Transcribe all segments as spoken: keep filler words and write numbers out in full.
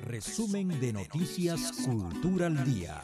Resumen de Noticias Cultura al Día.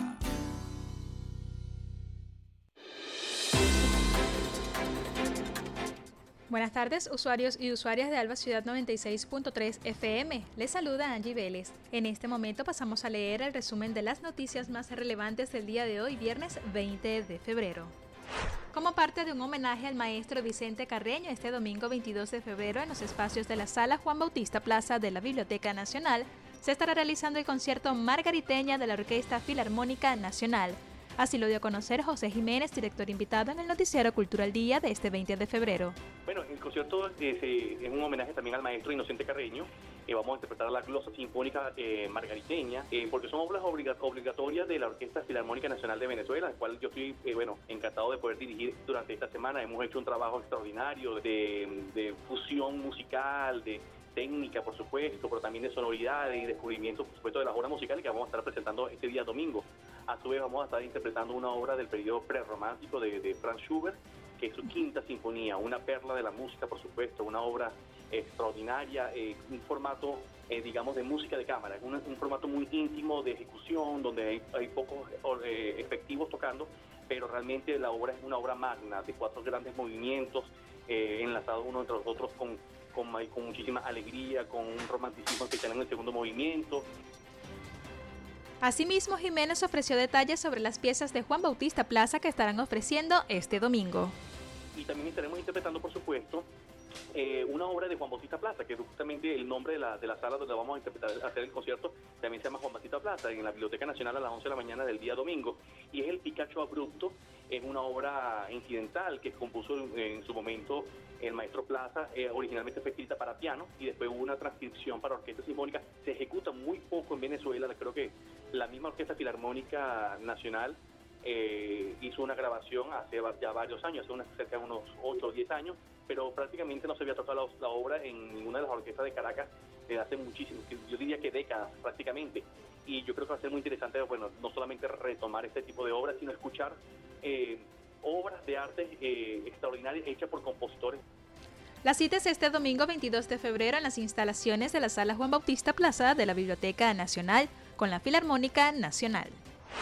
Buenas tardes, usuarios y usuarias de Alba Ciudad noventa y seis punto tres F M. Les saluda Angie Vélez. En este momento pasamos a leer el resumen de las noticias más relevantes del día de hoy, viernes veinte de febrero. Como parte de un homenaje al maestro Vicente Carreño, este domingo veintidós de febrero, en los espacios de la Sala Juan Bautista Plaza de la Biblioteca Nacional, se estará realizando el concierto Margariteña de la Orquesta Filarmónica Nacional. Así lo dio a conocer José Jiménez, director invitado en el Noticiero Cultural Día de este veinte de febrero. Bueno, el concierto es, es un homenaje también al maestro Vicente Carreño. Eh, vamos a interpretar la glosa sinfónica eh, margariteña, eh, porque son obras obliga- obligatorias de la Orquesta Filarmónica Nacional de Venezuela, la cual yo estoy eh, bueno, encantado de poder dirigir durante esta semana. Hemos hecho un trabajo extraordinario de, de fusión musical, de técnica, por supuesto, pero también de sonoridad y descubrimiento, por supuesto, de las obras musicales que vamos a estar presentando este día domingo. A su vez vamos a estar interpretando una obra del periodo prerromántico de, de Franz Schubert, que es su quinta sinfonía, una perla de la música, por supuesto, una obra extraordinaria, eh, un formato, eh, digamos, de música de cámara, un, un formato muy íntimo de ejecución, donde hay, hay pocos eh, efectivos tocando, pero realmente la obra es una obra magna, de cuatro grandes movimientos, eh, enlazados uno entre los otros con, con, con muchísima alegría, con un romanticismo especial en el segundo movimiento. Asimismo, Jiménez ofreció detalles sobre las piezas de Juan Bautista Plaza que estarán ofreciendo este domingo. Y también estaremos interpretando, por supuesto, eh, una obra de Juan Bautista Plaza, que es justamente el nombre de la, de la sala donde vamos a interpretar, hacer el concierto, también se llama Juan Bautista Plaza, en la Biblioteca Nacional a las once de la mañana del día domingo. Y es el Picacho Abrupto, es una obra incidental que compuso en su momento el maestro Plaza. Eh, originalmente fue escrita para piano y después hubo una transcripción para orquesta sinfónica. Se ejecuta muy poco en Venezuela, creo que la misma Orquesta Filarmónica Nacional eh, hizo una grabación hace ya varios años, hace unas, cerca de unos ocho o diez años, pero prácticamente no se había tocado la, la obra en ninguna de las orquestas de Caracas desde hace muchísimo, yo diría que décadas prácticamente. Y yo creo que va a ser muy interesante, bueno, no solamente retomar este tipo de obras, sino escuchar eh, obras de arte eh, extraordinarias hechas por compositores. La cita es este domingo veintidós de febrero en las instalaciones de la Sala Juan Bautista Plaza de la Biblioteca Nacional con la Filarmónica Nacional.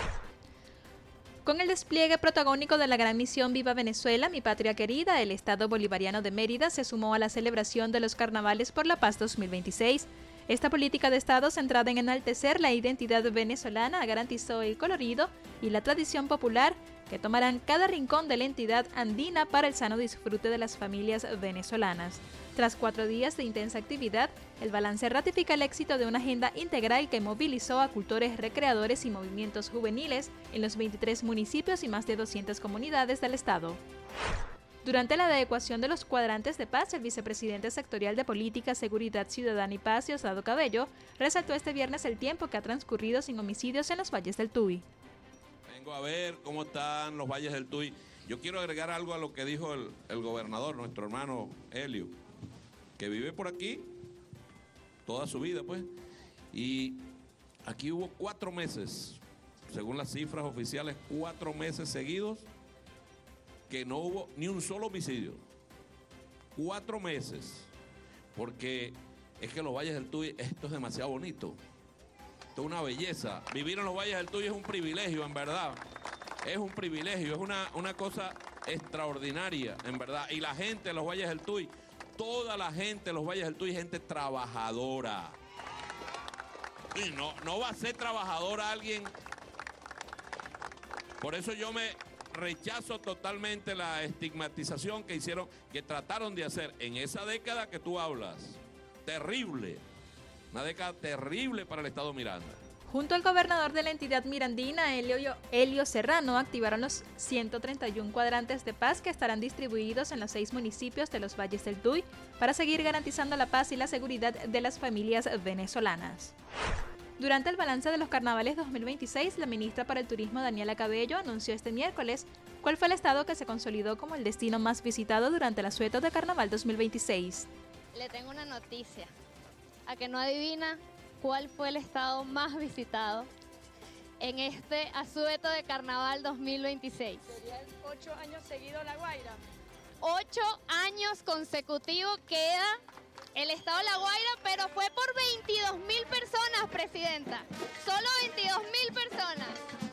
Con el despliegue protagónico de la gran misión Viva Venezuela, mi patria querida, el Estado Bolivariano de Mérida se sumó a la celebración de los Carnavales por la Paz dos mil veintiséis. Esta política de Estado, centrada en enaltecer la identidad venezolana, garantizó el colorido y la tradición popular que tomarán cada rincón de la entidad andina para el sano disfrute de las familias venezolanas. Tras cuatro días de intensa actividad, el balance ratifica el éxito de una agenda integral que movilizó a cultores, recreadores y movimientos juveniles en los veintitrés municipios y más de doscientas comunidades del estado. Durante la adecuación de los cuadrantes de paz, el vicepresidente sectorial de Política, Seguridad Ciudadana y Paz, Diosdado Cabello, resaltó este viernes el tiempo que ha transcurrido sin homicidios en los valles del Tuy. Vengo a ver cómo están los valles del Tuy. Yo quiero agregar algo a lo que dijo el, el gobernador, nuestro hermano Helio, que vive por aquí toda su vida, pues. Y aquí hubo cuatro meses, según las cifras oficiales, cuatro meses seguidos que no hubo ni un solo homicidio. Cuatro meses. Porque es que los valles del Tuy, esto es demasiado bonito. Esto es una belleza. Vivir en los valles del Tuy es un privilegio, en verdad. Es un privilegio, es una, una cosa extraordinaria, en verdad. Y la gente de los valles del Tuy, toda la gente de los valles del Tuy es gente trabajadora. Y no, no va a ser trabajadora alguien. Por eso yo me rechazo totalmente la estigmatización que hicieron, que trataron de hacer en esa década que tú hablas. Terrible. Una década terrible para el estado Miranda. Junto al gobernador de la entidad mirandina, Helio, Helio Serrano, activaron los ciento treinta y uno cuadrantes de paz que estarán distribuidos en los seis municipios de los valles del Tuy para seguir garantizando la paz y la seguridad de las familias venezolanas. Durante el balance de los Carnavales dos mil veintiséis, la ministra para el Turismo, Daniela Cabello, anunció este miércoles cuál fue el estado que se consolidó como el destino más visitado durante el asueto de Carnaval dos mil veintiséis. Le tengo una noticia. ¿A que no adivina cuál fue el estado más visitado en este asueto de Carnaval dos mil veintiséis? Serían ocho años seguidos La Guaira. Ocho años consecutivos queda el estado de La Guaira, pero fue por veintidós mil personas, presidenta. Solo veintidós mil personas.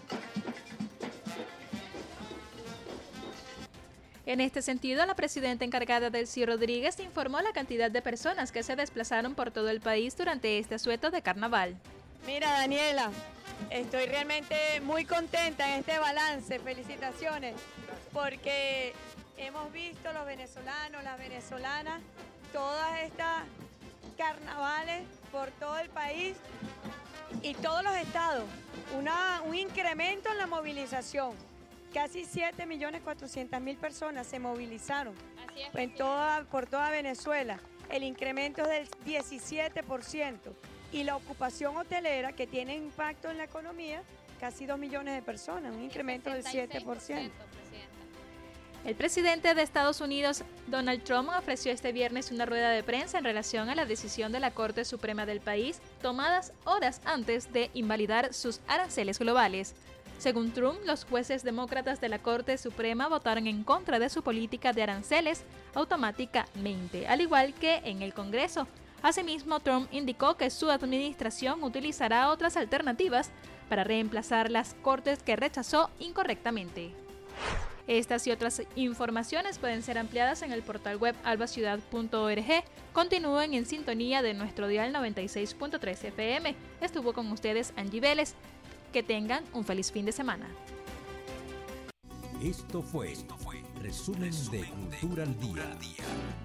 En este sentido, la presidenta encargada Delcy Rodríguez informó la cantidad de personas que se desplazaron por todo el país durante este asueto de carnaval. Mira, Daniela, estoy realmente muy contenta en este balance. Felicitaciones, porque hemos visto los venezolanos, las venezolanas, todas estas carnavales por todo el país y todos los estados. Una, un incremento en la movilización. Casi siete millones cuatrocientas mil personas se movilizaron Así es, en toda, por toda Venezuela. El incremento es del diecisiete por ciento. Y la ocupación hotelera, que tiene impacto en la economía, casi dos millones de personas, un incremento del siete por ciento. El presidente de Estados Unidos, Donald Trump, ofreció este viernes una rueda de prensa en relación a la decisión de la Corte Suprema del país, tomadas horas antes de invalidar sus aranceles globales. Según Trump, los jueces demócratas de la Corte Suprema votaron en contra de su política de aranceles automáticamente, al igual que en el Congreso. Asimismo, Trump indicó que su administración utilizará otras alternativas para reemplazar las cortes que rechazó incorrectamente. Estas y otras informaciones pueden ser ampliadas en el portal web alba ciudad punto org. Continúen en sintonía de nuestro dial noventa y seis punto tres F M. Estuvo con ustedes Angie Vélez. Que tengan un feliz fin de semana. Esto fue, Esto fue Resumen, Resumen de Cultura al Día.